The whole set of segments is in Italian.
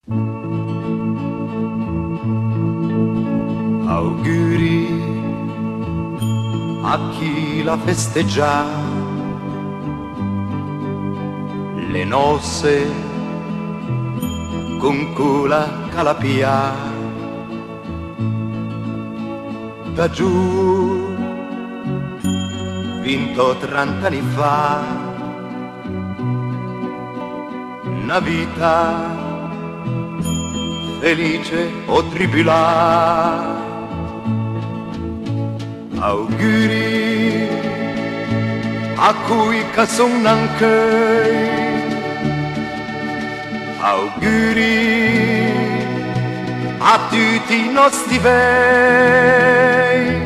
Auguri a chi la festeggia, le nozze con quella calapia. Da giù, vinto 30 anni fa, una vita felice o tribulata. Auguri a cui che sono anche, auguri a tutti i nostri bei,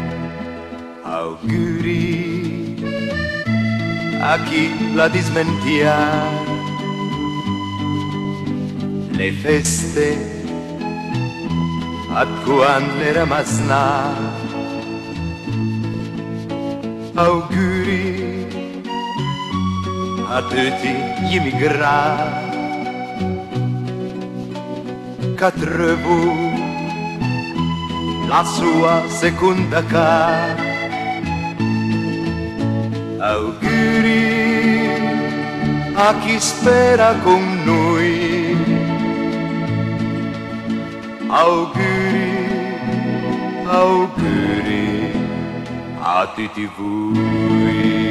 auguri a chi la dismentia, le feste a quando era masnà. Auguri a tutti gli immigrati che trovano la sua seconda casa. Auguri a chi spera con noi, auguri, auguri a tutti voi.